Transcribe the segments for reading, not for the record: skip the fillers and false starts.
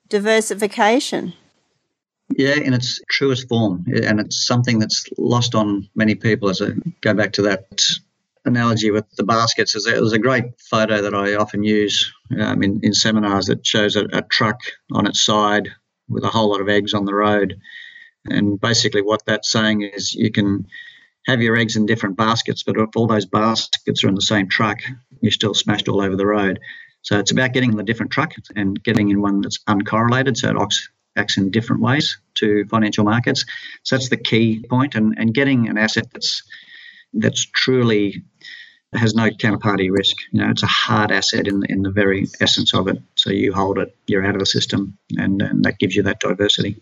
diversification. Yeah, in its truest form. And it's something that's lost on many people. As I go back to that analogy with the baskets, there's a great photo that I often use in seminars that shows a truck on its side with a whole lot of eggs on the road. And basically what that's saying is you can have your eggs in different baskets, but if all those baskets are in the same truck, you're still smashed all over the road. So it's about getting in the different truck and getting in one that's uncorrelated, so it acts in different ways to financial markets. So that's the key point, and getting an asset that's truly has no counterparty risk. It's a hard asset in the very essence of it. So you hold it, you're out of the system, and that gives you that diversity.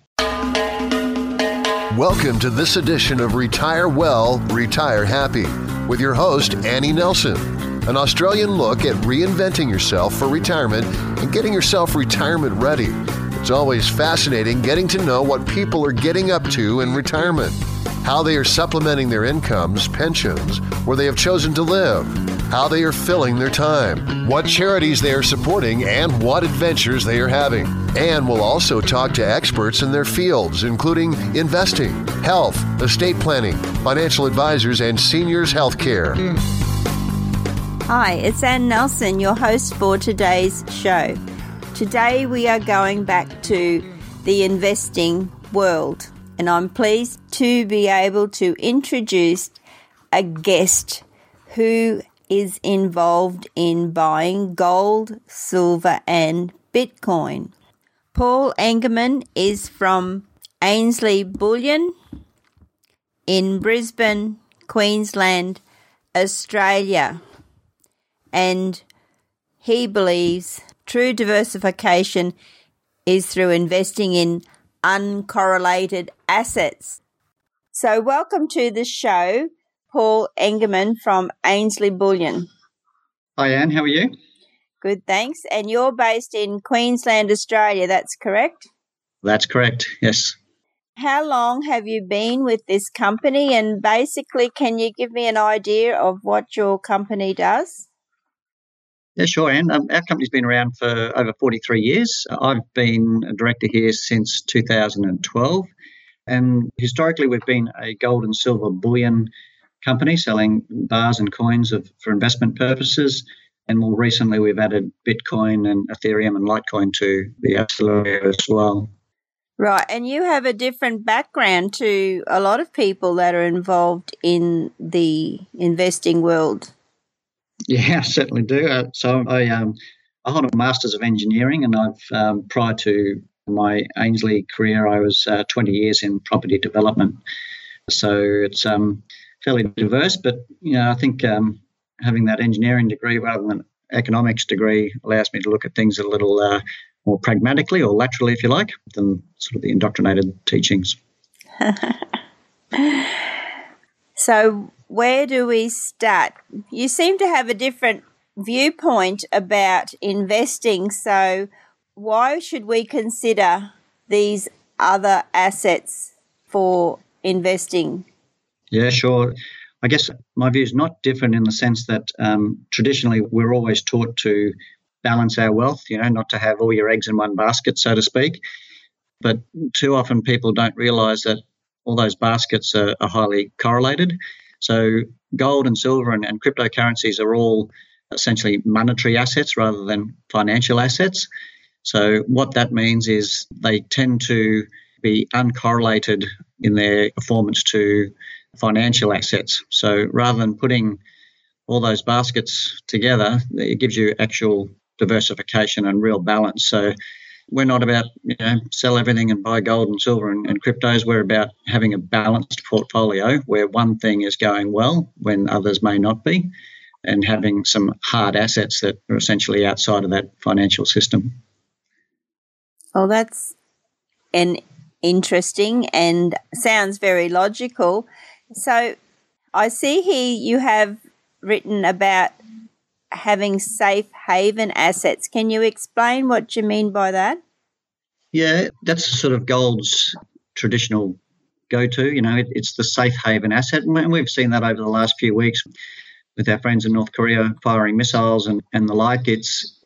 Welcome to this edition of Retire Well, Retire Happy with your host, Annie Nelson. An Australian look at reinventing yourself for retirement and getting yourself retirement ready. It's always fascinating getting to know what people are getting up to in retirement, how they are supplementing their incomes, pensions, where they have chosen to live, how they are filling their time, what charities they are supporting, and what adventures they are having. And we'll also talk to experts in their fields, including investing, health, estate planning, financial advisors, and seniors healthcare. Hi, it's Ann Nelson, your host for today's show. Today we are going back to the investing world, and I'm pleased to be able to introduce a guest who is involved in buying gold, silver, and Bitcoin. Paul Engerman is from Ainsley Bullion in Brisbane, Queensland, Australia. And he believes true diversification is through investing in uncorrelated assets. So welcome to the show, Paul Engerman from Ainsley Bullion. Hi, Anne. How are you? Good, thanks. And you're based in Queensland, Australia, that's correct? That's correct, yes. How long have you been with this company? And basically, can you give me an idea of what your company does? Yeah, sure, Anne. Our company's been around for over 43 years. I've been a director here since 2012. And historically, we've been a gold and silver bullion company selling bars and coins for investment purposes. And more recently, we've added Bitcoin and Ethereum and Litecoin to the portfolio as well. Right. And you have a different background to a lot of people that are involved in the investing world. Yeah, I certainly do. So I hold a Master's of Engineering, and I've prior to my Ainsley career, I was 20 years in property development. So it's fairly diverse, but I think having that engineering degree rather than an economics degree allows me to look at things a little more pragmatically or laterally, if you like, than sort of the indoctrinated teachings. So where do we start? You seem to have a different viewpoint about investing. So why should we consider these other assets for investing? Yeah, sure. I guess my view is not different in the sense that traditionally we're always taught to balance our wealth, not to have all your eggs in one basket, so to speak. But too often people don't realise that all those baskets are highly correlated. So gold and silver and cryptocurrencies are all essentially monetary assets rather than financial assets. So what that means is they tend to be uncorrelated in their performance to financial assets. So rather than putting all those baskets together, it gives you actual diversification and real balance. So we're not about, sell everything and buy gold and silver and cryptos. We're about having a balanced portfolio where one thing is going well when others may not be, and having some hard assets that are essentially outside of that financial system. Well, that's interesting and sounds very logical. So I see here you have written about having safe haven assets. Can you explain what you mean by that? Yeah, that's sort of gold's traditional go-to. It's the safe haven asset. And we've seen that over the last few weeks with our friends in North Korea firing missiles and the like. It's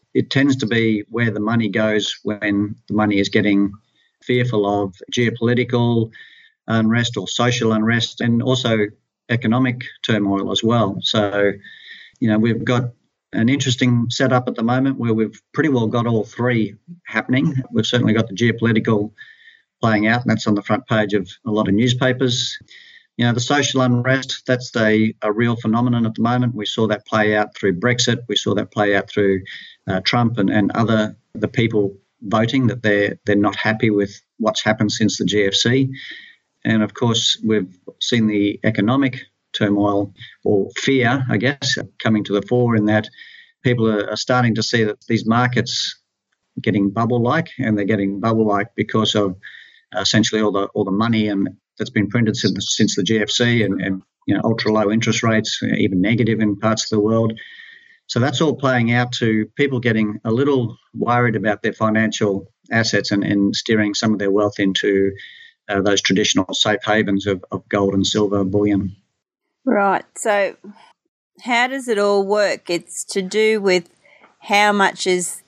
it tends to be where the money goes when the money is getting fearful of geopolitical unrest or social unrest, and also economic turmoil as well. So, we've got an interesting setup at the moment where we've pretty well got all three happening. We've certainly got the geopolitical playing out, and that's on the front page of a lot of newspapers. The social unrest, that's a real phenomenon at the moment. We saw that play out through Brexit. We saw that play out through Trump and the people voting, that they're not happy with what's happened since the GFC. And, of course, we've seen the economic turmoil or fear, I guess, coming to the fore, in that people are starting to see that these markets are getting bubble-like, and they're getting bubble-like because of essentially all the money that's been printed since the GFC and ultra low interest rates, even negative in parts of the world. So that's all playing out to people getting a little worried about their financial assets and steering some of their wealth into those traditional safe havens of gold and silver bullion. Right. So how does it all work? It's to do with how much is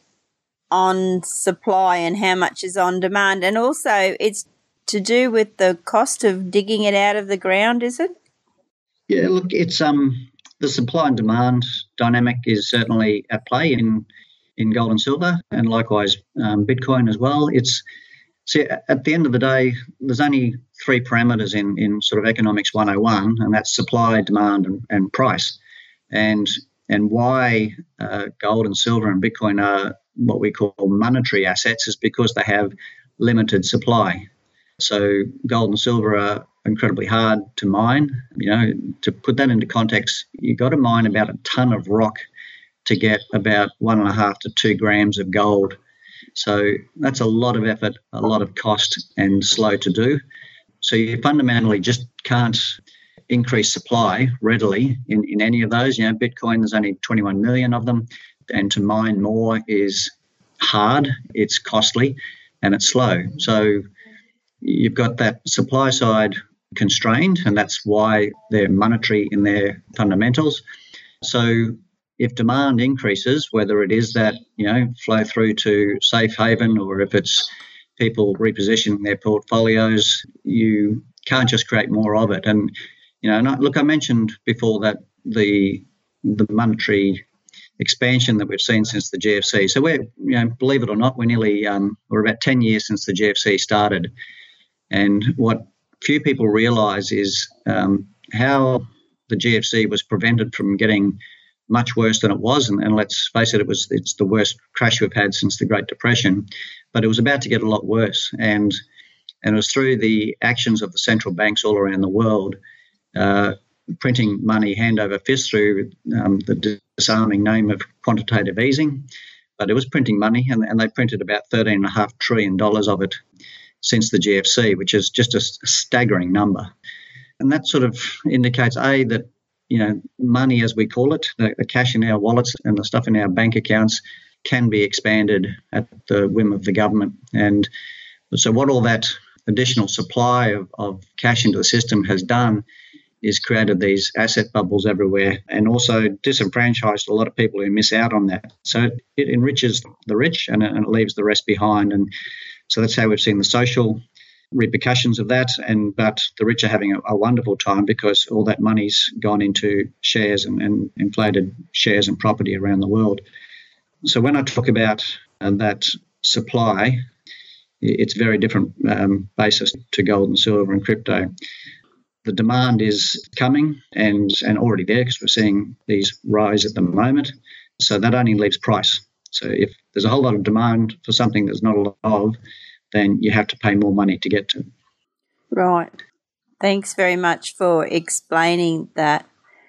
on supply and how much is on demand, and also it's to do with the cost of digging it out of the ground, is it? Yeah, look, it's the supply and demand dynamic is certainly at play in gold and silver, and likewise Bitcoin as well. See, at the end of the day, there's only three parameters in sort of economics 101, and that's supply, demand, and price. And why gold and silver and Bitcoin are what we call monetary assets is because they have limited supply. So gold and silver are incredibly hard to mine. To put that into context, you've got to mine about a ton of rock to get about 1.5 to 2 grams of gold. So that's a lot of effort, a lot of cost, and slow to do. So you fundamentally just can't increase supply readily in any of those. Bitcoin, there's only 21 million of them, and to mine more is hard, it's costly, and it's slow. So you've got that supply side constrained, and that's why they're monetary in their fundamentals. So if demand increases, whether it is that, flow through to safe haven, or if it's people repositioning their portfolios, you can't just create more of it. And, I mentioned before that the monetary expansion that we've seen since the GFC. So we're, believe it or not, we're about 10 years since the GFC started. And what few people realise is how the GFC was prevented from getting much worse than it was. And let's face it, it's the worst crash we've had since the Great Depression. But it was about to get a lot worse. And it was through the actions of the central banks all around the world, printing money hand over fist through the disarming name of quantitative easing. But it was printing money, and they printed about $13.5 trillion of it since the GFC, which is just a staggering number. And that sort of indicates, A, that, money, as we call it, the cash in our wallets and the stuff in our bank accounts, can be expanded at the whim of the government. And so what all that additional supply of cash into the system has done is created these asset bubbles everywhere, and also disenfranchised a lot of people who miss out on that. So it enriches the rich and it leaves the rest behind. And so that's how we've seen the social repercussions of that. But the rich are having a wonderful time because all that money's gone into shares and inflated shares and property around the world. So when I talk about that supply, it's very different basis to gold and silver and crypto. The demand is coming and already there because we're seeing these rise at the moment. So that only leaves price. So if there's a whole lot of demand for something there's not a lot of, then you have to pay more money to get to it. Right. Thanks very much for explaining that.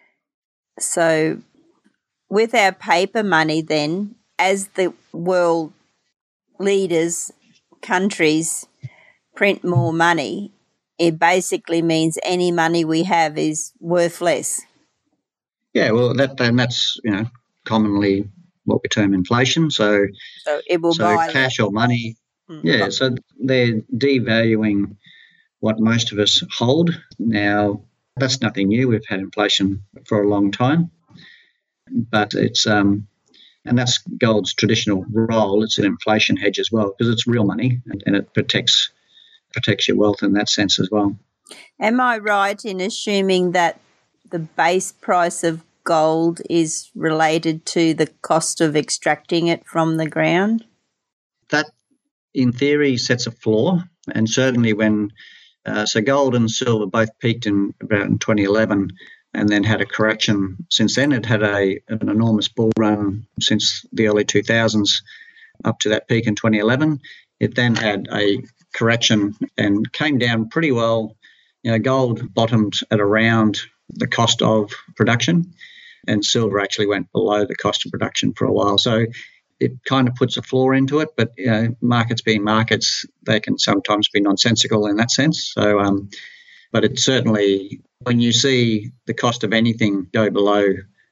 So with our paper money then, as the world leaders, countries print more money, it basically means any money we have is worth less. Yeah, well, that's commonly what we term inflation. So it will buy cash or money. Yeah, so they're devaluing what most of us hold. Now, that's nothing new. We've had inflation for a long time, but it's And that's gold's traditional role. It's an inflation hedge as well because it's real money and it protects your wealth in that sense as well. Am I right in assuming that the base price of gold is related to the cost of extracting it from the ground? That, in theory, sets a floor. And certainly when so gold and silver both peaked in 2011 and then had a correction since then. It had an enormous bull run since the early 2000s up to that peak in 2011. It then had a correction and came down pretty well. Gold bottomed at around the cost of production, and silver actually went below the cost of production for a while. So it kind of puts a floor into it, but markets being markets, they can sometimes be nonsensical in that sense. So, but it's certainly, when you see the cost of anything go below,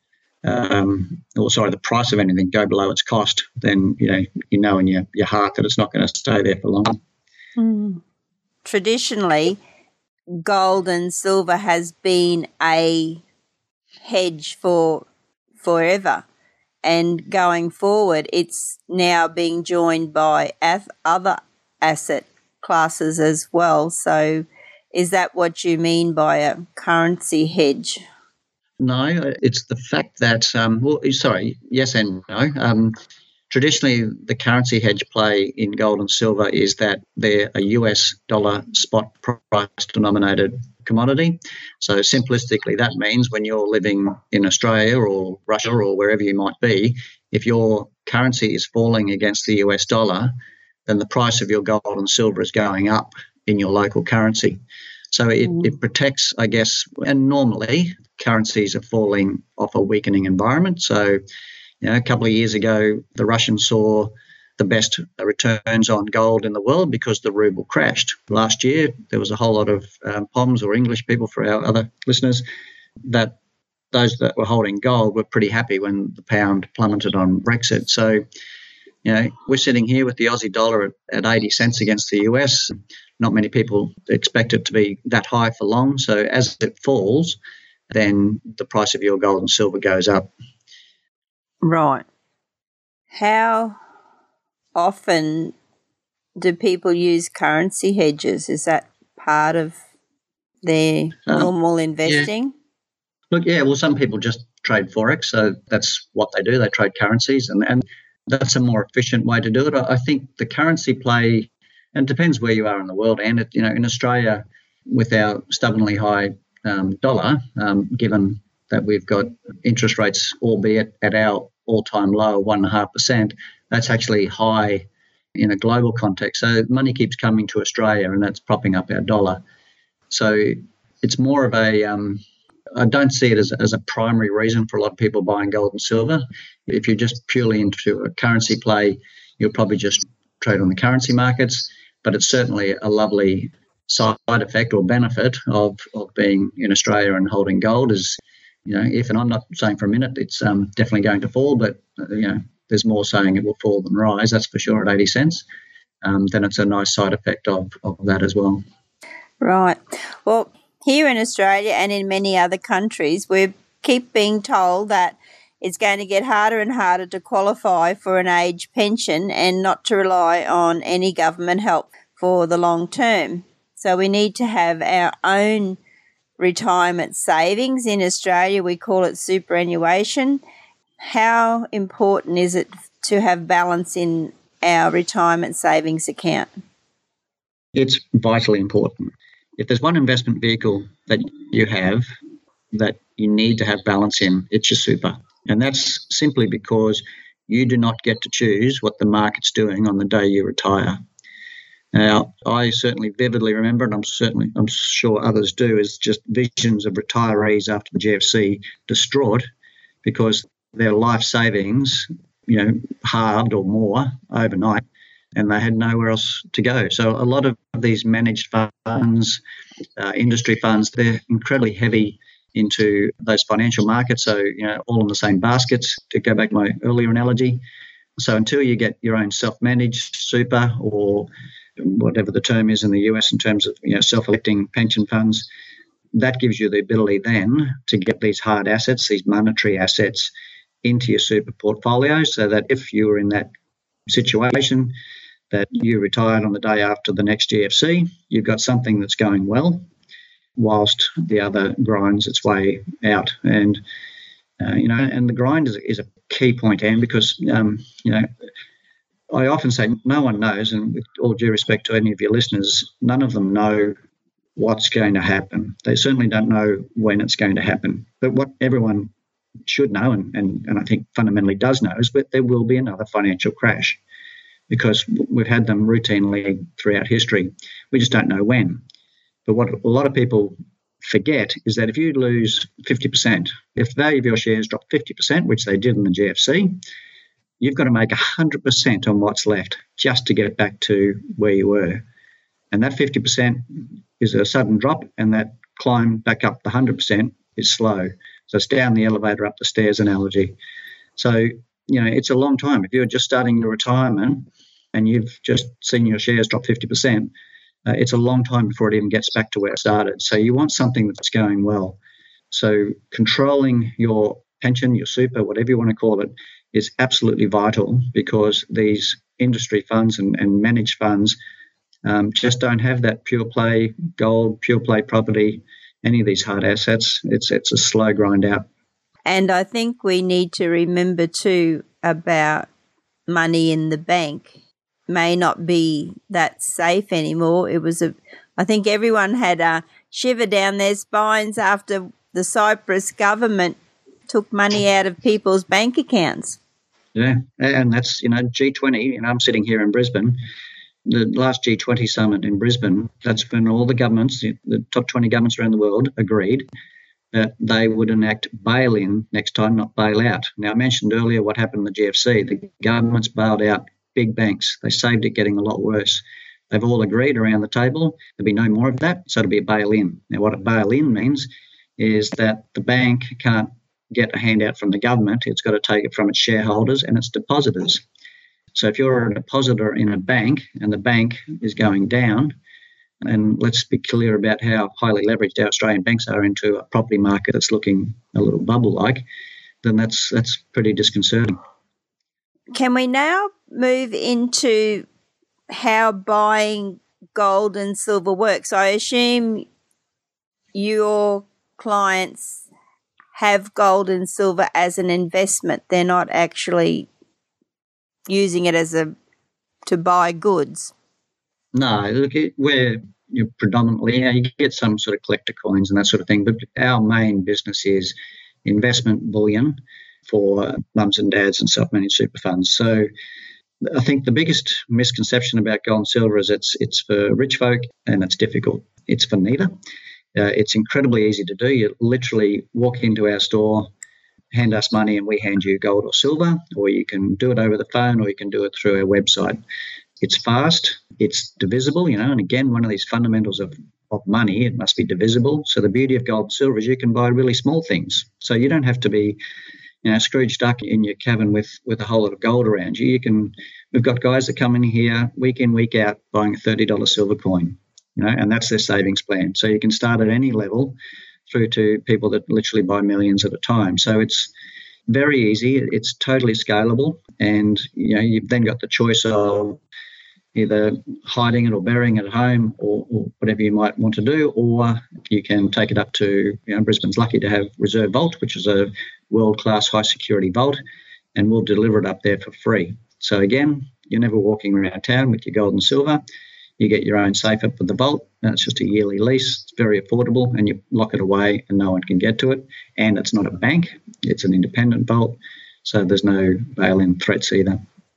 the price of anything go below its cost, then you know in your heart that it's not going to stay there for long. Mm. Traditionally, gold and silver has been a hedge for forever. And going forward, it's now being joined by other asset classes as well. So is that what you mean by a currency hedge? No, it's the fact that, yes and no. Traditionally, the currency hedge play in gold and silver is that they're a US dollar spot price denominated commodity. So simplistically, that means when you're living in Australia or Russia or wherever you might be, if your currency is falling against the US dollar, then the price of your gold and silver is going up in your local currency. So it protects, I guess, and normally currencies are falling off a weakening environment. So a couple of years ago, the Russians saw the best returns on gold in the world because the ruble crashed. Last year, there was a whole lot of POMs or English people, for our other listeners, that those that were holding gold were pretty happy when the pound plummeted on Brexit. So, we're sitting here with the Aussie dollar at 80 cents against the US. Not many people expect it to be that high for long. So as it falls, then the price of your gold and silver goes up. Right. How often do people use currency hedges? Is that part of their normal investing? Yeah. Well, some people just trade Forex, so that's what they do. They trade currencies, and that's a more efficient way to do it. I think the currency play, and it depends where you are in the world, and in Australia, with our stubbornly high dollar, given that we've got interest rates, albeit at our all-time low of 1.5%, that's actually high in a global context. So money keeps coming to Australia, and that's propping up our dollar. So it's more of a, I don't see it as a primary reason for a lot of people buying gold and silver. If you're just purely into a currency play, you'll probably just trade on the currency markets, but it's certainly a lovely side effect or benefit of being in Australia and holding gold is, if, and I'm not saying for a minute it's definitely going to fall, but, there's more saying it will fall than rise, that's for sure, at 80 cents. Then it's a nice side effect of that as well. Right. Well, here in Australia and in many other countries, we keep being told that it's going to get harder and harder to qualify for an age pension and not to rely on any government help for the long term. So we need to have our own retirement savings. In Australia, we call it superannuation. How important is it to have balance in our retirement savings account? It's vitally important. If there's one investment vehicle that you have that you need to have balance in, it's your super. And that's simply because you do not get to choose what the market's doing on the day you retire. Now, I certainly vividly remember, and I'm sure others do, is just visions of retirees after the GFC distraught because their life savings, halved or more overnight, and they had nowhere else to go. So a lot of these managed funds, industry funds, they're incredibly heavy into those financial markets. So, all in the same baskets, to go back to my earlier analogy. So until you get your own self-managed super or whatever the term is in the US in terms of, self-electing pension funds, that gives you the ability then to get these hard assets, these monetary assets into your super portfolio so that if you were in that situation that you retired on the day after the next GFC, you've got something that's going well whilst the other grinds its way out. And, and the grind is a key point, Anne, because, I often say no one knows, and with all due respect to any of your listeners, none of them know what's going to happen. They certainly don't know when it's going to happen. But what everyone should know, and I think fundamentally does know, is that there will be another financial crash because we've had them routinely throughout history. We just don't know when. But what a lot of people forget is that if you lose 50%, if the value of your shares drop 50%, which they did in the GFC, you've got to make 100% on what's left just to get back to where you were. And that 50% is a sudden drop, and that climb back up the 100% is slow. So it's down the elevator, up the stairs analogy. So, it's a long time. If you're just starting your retirement and you've just seen your shares drop 50%, it's a long time before it even gets back to where it started. So you want something that's going well. So controlling your pension, your super, whatever you want to call it, is absolutely vital because these industry funds and managed funds just don't have that pure play gold, pure play property, any of these hard assets. It's a slow grind out. And I think we need to remember too about money in the bank may not be that safe anymore. I think everyone had a shiver down their spines after the Cyprus government took money out of people's bank accounts. Yeah, and that's, G20, I'm sitting here in Brisbane. The last G20 summit in Brisbane, that's when all the governments, the top 20 governments around the world, agreed that they would enact bail-in next time, not bail-out. Now, I mentioned earlier what happened in the GFC. The governments bailed out big banks. They saved it getting a lot worse. They've all agreed around the table there'll be no more of that, so it'll be a bail-in. Now, what a bail-in means is that the bank can't get a handout from the government. It's got to take it from its shareholders and its depositors. So if you're a depositor in a bank and the bank is going down, and let's be clear about how highly leveraged our Australian banks are into a property market that's looking a little bubble-like, then that's pretty disconcerting. Can we now move into how buying gold and silver works? I assume your clients have gold and silver as an investment. They're not actually using it to buy goods. No, look, where you're predominantly, you get some sort of collector coins and that sort of thing, but our main business is investment bullion for mums and dads and self-managed super funds. So I think the biggest misconception about gold and silver is it's for rich folk and it's difficult. It's for neither. It's incredibly easy to do. You literally walk into our store, hand us money and we hand you gold or silver, or you can do it over the phone or you can do it through our website. It's fast, it's divisible, and again, one of these fundamentals of money, it must be divisible. So the beauty of gold and silver is you can buy really small things. So you don't have to be Scrooge duck in your cabin with a whole lot of gold around you. We've got guys that come in here week in, week out buying a $30 silver coin, and that's their savings plan. So you can start at any level through to people that literally buy millions at a time. So it's very easy. It's totally scalable. And, you've then got the choice of either hiding it or burying it at home or whatever you might want to do, or you can take it up to, Brisbane's lucky to have Reserve Vault, which is a world-class high-security vault, and we'll deliver it up there for free. So again, you're never walking around town with your gold and silver. You get your own safe up with the vault, and it's just a yearly lease. It's very affordable, and you lock it away and no one can get to it. And it's not a bank. It's an independent vault, so there's no bail-in threats either.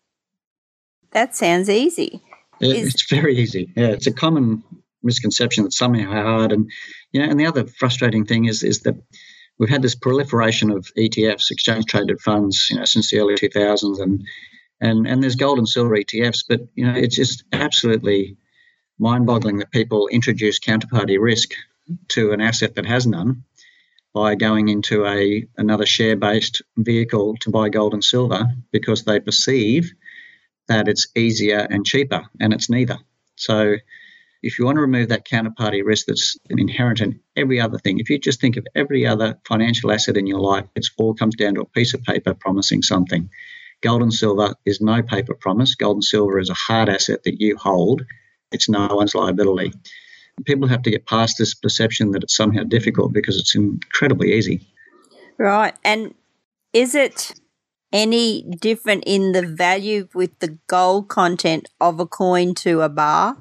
That sounds easy. It's very easy. Yeah, it's a common misconception that somehow hard. And, and the other frustrating thing is that we've had this proliferation of ETFs, exchange-traded funds, since the early 2000s, and there's gold and silver ETFs, but, it's just absolutely mind-boggling that people introduce counterparty risk to an asset that has none by going into another share-based vehicle to buy gold and silver because they perceive that it's easier and cheaper, and it's neither. So, if you want to remove that counterparty risk that's inherent in every other thing, if you just think of every other financial asset in your life, it all comes down to a piece of paper promising something. Gold and silver is no paper promise. Gold and silver is a hard asset that you hold. It's no one's liability. People have to get past this perception that it's somehow difficult because it's incredibly easy. Right. And is it any different in the value with the gold content of a coin to a bar?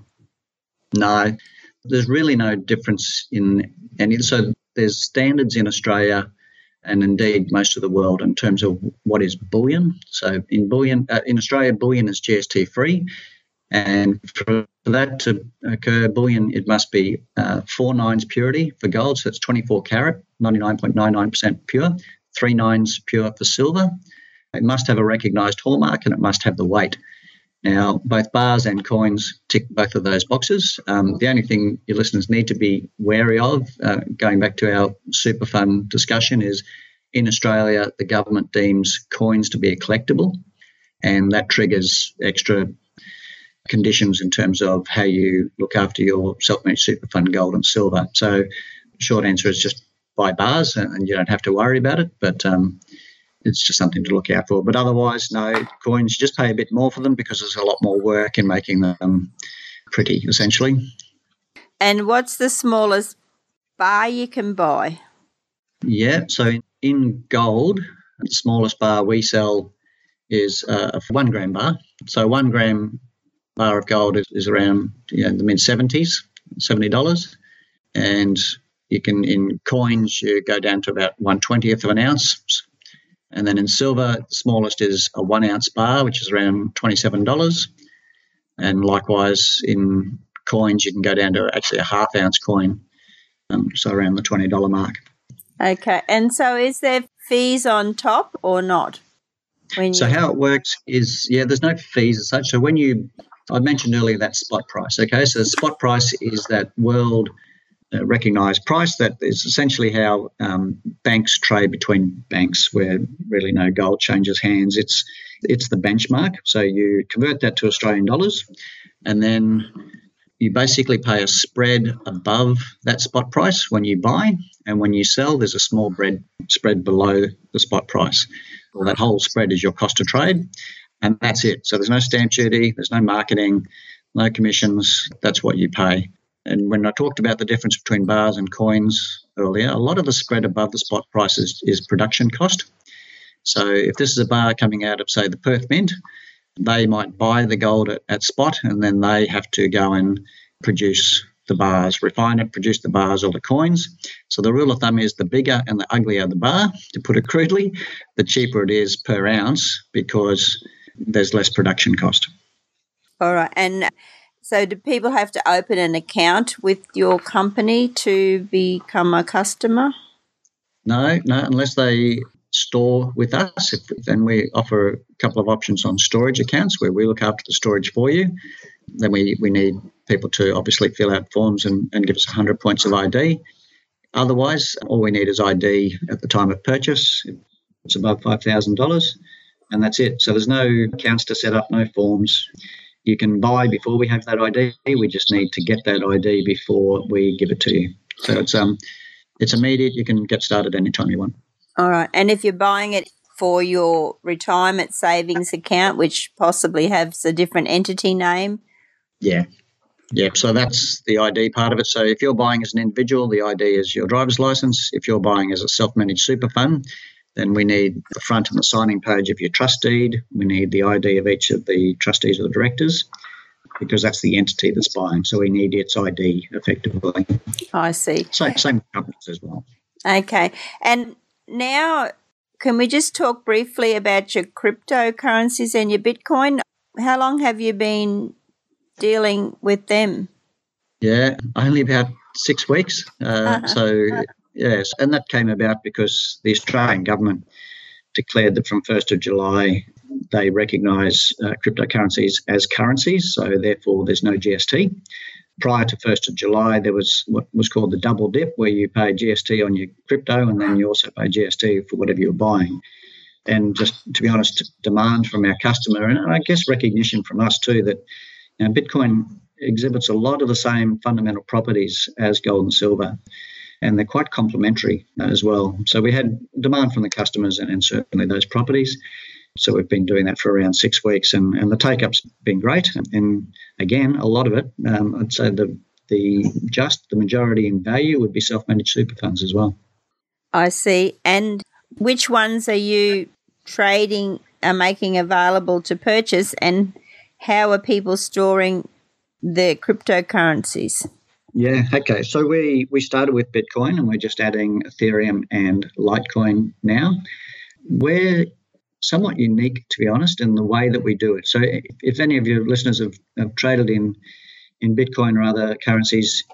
No, there's really no difference in any. So there's standards in Australia and indeed most of the world in terms of what is bullion. So in Australia, bullion is GST free. And for that to occur, bullion, it must be 4 nines purity for gold, so it's 24 carat, 99.99% pure, 3 nines pure for silver. It must have a recognised hallmark and it must have the weight. Now, both bars and coins tick both of those boxes. The only thing your listeners need to be wary of, going back to our super fund discussion, is in Australia, the government deems coins to be a collectible, and that triggers extra conditions in terms of how you look after your self-managed super fund gold and silver. So short answer is just buy bars and you don't have to worry about it, but it's just something to look out for. But otherwise, no, coins, just pay a bit more for them because there's a lot more work in making them pretty, essentially. And what's the smallest bar you can buy? Yeah, so in gold, the smallest bar we sell is a 1 gram bar. So 1 gram bar of gold is around the mid-70s, $70. And you can, in coins, you go down to about 1/20th of an ounce. And then in silver, the smallest is a 1 ounce bar, which is around $27. And likewise, in coins, you can go down to actually a half ounce coin, so around the $20 mark. Okay. And so is there fees on top or not? So how it works is, there's no fees as such. So I mentioned earlier that spot price, okay? So the spot price is that world recognised price. That is essentially how banks trade between banks, where really no gold changes hands. It's the benchmark. So you convert that to Australian dollars, and then you basically pay a spread above that spot price when you buy, and when you sell, there's a small spread below the spot price. Well, that whole spread is your cost of trade, and that's it. So there's no stamp duty, there's no marketing, no commissions. That's what you pay. And when I talked about the difference between bars and coins earlier, a lot of the spread above the spot price is production cost. So if this is a bar coming out of, say, the Perth Mint, they might buy the gold at spot, and then they have to go and produce the bars, refine it, produce the bars or the coins. So the rule of thumb is the bigger and the uglier the bar, to put it crudely, the cheaper it is per ounce because there's less production cost. All right. And so do people have to open an account with your company to become a customer? No, unless they store with us. Then we offer a couple of options on storage accounts where we look after the storage for you. Then we need people to obviously fill out forms and give us 100 points of ID. Otherwise, all we need is ID at the time of purchase. It's above $5,000, and that's it. So there's no accounts to set up, no forms. You can buy before we have that ID. We just need to get that ID before we give it to you. So it's immediate. You can get started anytime you want. All right. And if you're buying it for your retirement savings account, which possibly has a different entity name? Yeah. So that's the ID part of it. So if you're buying as an individual, the ID is your driver's license. If you're buying as a self-managed super fund, then we need the front and the signing page of your trust deed. We need the ID of each of the trustees or the directors, because that's the entity that's buying. So we need its ID effectively. I see. Same with companies as well. Okay. And now, can we just talk briefly about your cryptocurrencies and your Bitcoin? How long have you been dealing with them? Yeah, only about 6 weeks. So, yes, and that came about because the Australian government declared that from 1st of July, they recognise cryptocurrencies as currencies, so therefore there's no GST. Prior to 1st of July, there was what was called the double dip, where you pay GST on your crypto and then you also pay GST for whatever you're buying. And just to be honest, demand from our customer, and I guess recognition from us too, that Bitcoin exhibits a lot of the same fundamental properties as gold and silver, and they're quite complementary as well. So we had demand from the customers and certainly those properties. So we've been doing that for around 6 weeks, and the take-up's been great. And again, a lot of it, I'd say the majority in value would be self-managed super funds as well. I see. And which ones are you making available to purchase, and how are people storing the cryptocurrencies? Yeah, okay. So we started with Bitcoin, and we're just adding Ethereum and Litecoin now. We're somewhat unique, to be honest, in the way that we do it. So if any of your listeners have traded in Bitcoin or other currencies,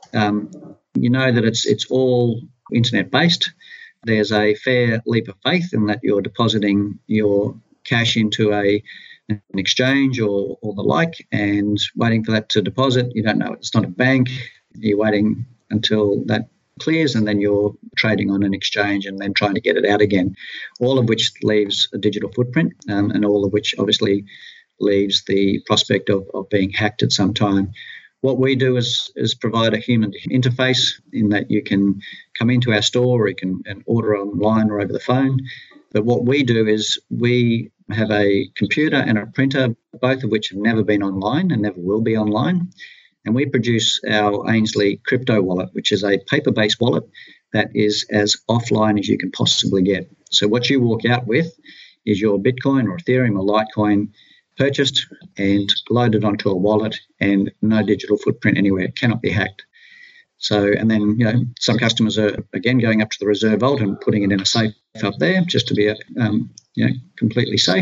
you know that it's all internet-based. There's a fair leap of faith in that you're depositing your cash into an exchange or the like and waiting for that to deposit. You don't know. It's not a bank. You're waiting until that clears, and then you're trading on an exchange and then trying to get it out again, all of which leaves a digital footprint, and all of which obviously leaves the prospect of being hacked at some time. What we do is provide a human interface in that you can come into our store, or you can order online or over the phone. But what we do is we have a computer and a printer, both of which have never been online and never will be online. And we produce our Ainslie Crypto Wallet, which is a paper-based wallet that is as offline as you can possibly get. So what you walk out with is your Bitcoin or Ethereum or Litecoin purchased and loaded onto a wallet, and no digital footprint anywhere. It cannot be hacked. So, and then, some customers are, again, going up to the reserve vault and putting it in a safe up there just to be, completely safe,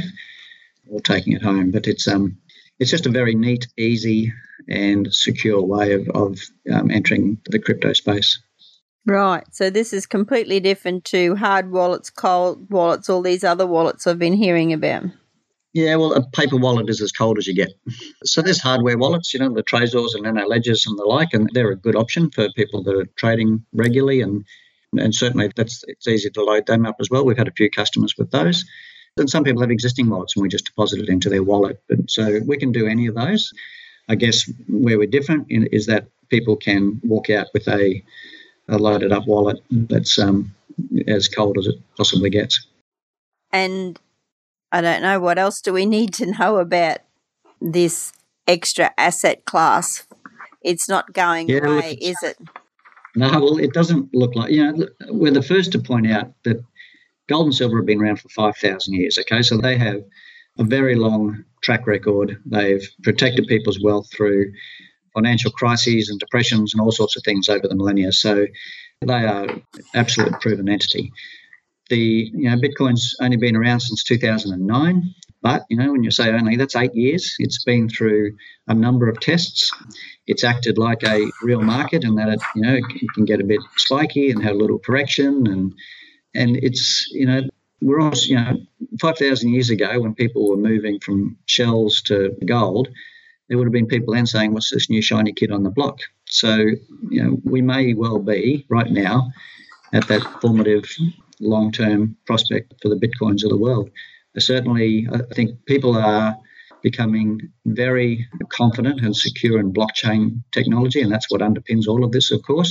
or taking it home. But it's just a very neat, easy and secure way of entering the crypto space. Right. So this is completely different to hard wallets, cold wallets, all these other wallets I've been hearing about. Yeah, well, a paper wallet is as cold as you get. So there's hardware wallets, the Trezors and Nano Ledgers and the like, and they're a good option for people that are trading regularly, and certainly it's easy to load them up as well. We've had a few customers with those. And some people have existing wallets and we just deposit it into their wallet. But so we can do any of those. I guess where we're different is that people can walk out with a loaded up wallet that's as cold as it possibly gets. And I don't know, what else do we need to know about this extra asset class? It's not going away, is it? No, well, it doesn't look like, we're the first to point out that gold and silver have been around for 5,000 years, okay? So they have a very long track record. They've protected people's wealth through financial crises and depressions and all sorts of things over the millennia. So they are absolute proven entity. Bitcoin's only been around since 2009, but, when you say only, that's 8 years. It's been through a number of tests. It's acted like a real market in that it can get a bit spiky and have a little correction, and it's, we're also, 5,000 years ago when people were moving from shells to gold, there would have been people then saying, what's this new shiny kid on the block? So, we may well be right now at that formative long-term prospect for the Bitcoins of the world. Certainly, I think people are becoming very confident and secure in blockchain technology, and that's what underpins all of this, of course.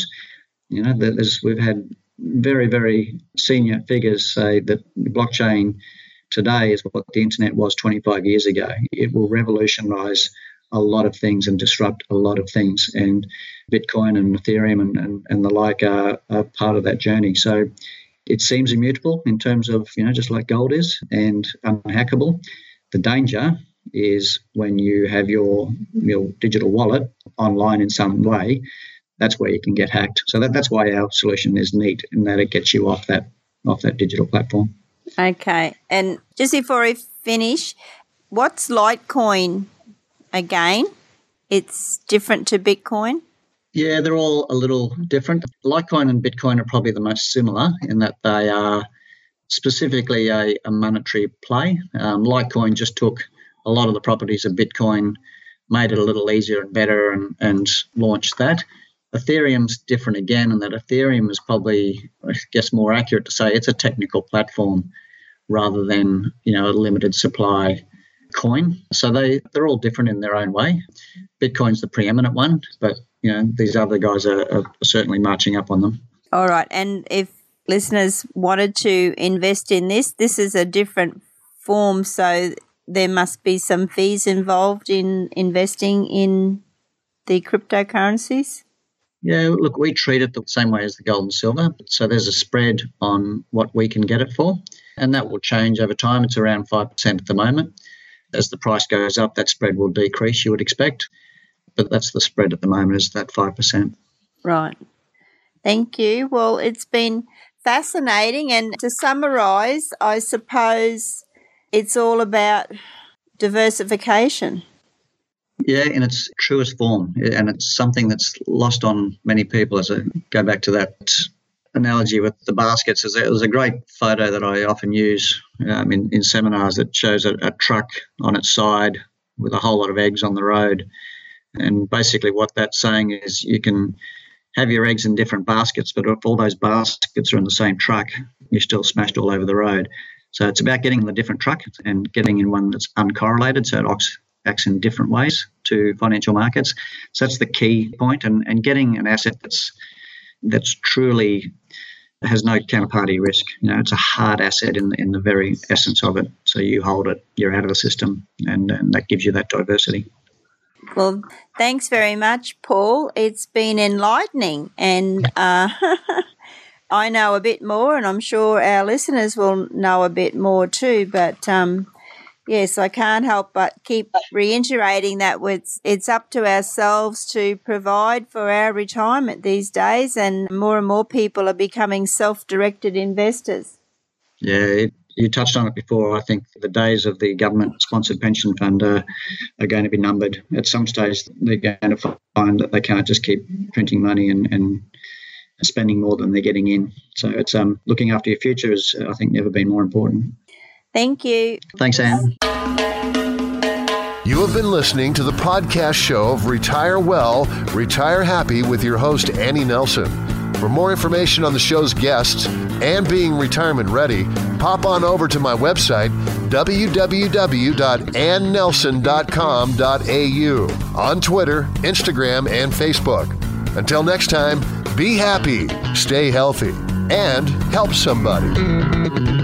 We've had very, very senior figures say that blockchain today is what the internet was 25 years ago. It will revolutionise a lot of things and disrupt a lot of things, and Bitcoin and Ethereum and the like are part of that journey. So it seems immutable in terms of, just like gold is, and unhackable. The danger is when you have your digital wallet online in some way, that's where you can get hacked. So that's why our solution is neat, in that it gets you off that digital platform. Okay. And just before we finish, what's Litecoin again? It's different to Bitcoin? Yeah, they're all a little different. Litecoin and Bitcoin are probably the most similar in that they are specifically a monetary play. Litecoin just took a lot of the properties of Bitcoin, made it a little easier and better, and launched that. Ethereum's different again, in that Ethereum is probably, I guess, more accurate to say it's a technical platform rather than, a limited supply coin. So they're all different in their own way. Bitcoin's the preeminent one, but these other guys are certainly marching up on them. All right. And if listeners wanted to invest in this is a different form, so there must be some fees involved in investing in the cryptocurrencies? Yeah, look, we treat it the same way as the gold and silver. So there's a spread on what we can get it for, and that will change over time. It's around 5% at the moment. As the price goes up, that spread will decrease, you would expect. But that's the spread at the moment, is that 5%. Right. Thank you. Well, it's been fascinating. And to summarise, I suppose it's all about diversification. Yeah, in its truest form. And it's something that's lost on many people. As I go back to that analogy with the baskets, there's a great photo that I often use in seminars that shows a truck on its side with a whole lot of eggs on the road. And basically what that's saying is you can have your eggs in different baskets, but if all those baskets are in the same truck, you're still smashed all over the road. So it's about getting in the different truck and getting in one that's uncorrelated, so it acts in different ways to financial markets. So that's the key point, and getting an asset that's truly has no counterparty risk. It's a hard asset in the very essence of it. So you hold it, you're out of the system, and that gives you that diversity. Well, thanks very much, Paul. It's been enlightening, and I know a bit more, and I'm sure our listeners will know a bit more too. But yes, I can't help but keep reiterating that it's up to ourselves to provide for our retirement these days, and more people are becoming self-directed investors. Yeah, you touched on it before. I think the days of the government-sponsored pension fund are going to be numbered. At some stage, they're going to find that they can't just keep printing money and spending more than they're getting in. So it's looking after your future is, I think, never been more important. Thank you. Thanks, Anne. You have been listening to the podcast show of Retire Well, Retire Happy with your host, Annie Nelson. For more information on the show's guests and being retirement ready, pop on over to my website, www.annelson.com.au, on Twitter, Instagram, and Facebook. Until next time, be happy, stay healthy, and help somebody.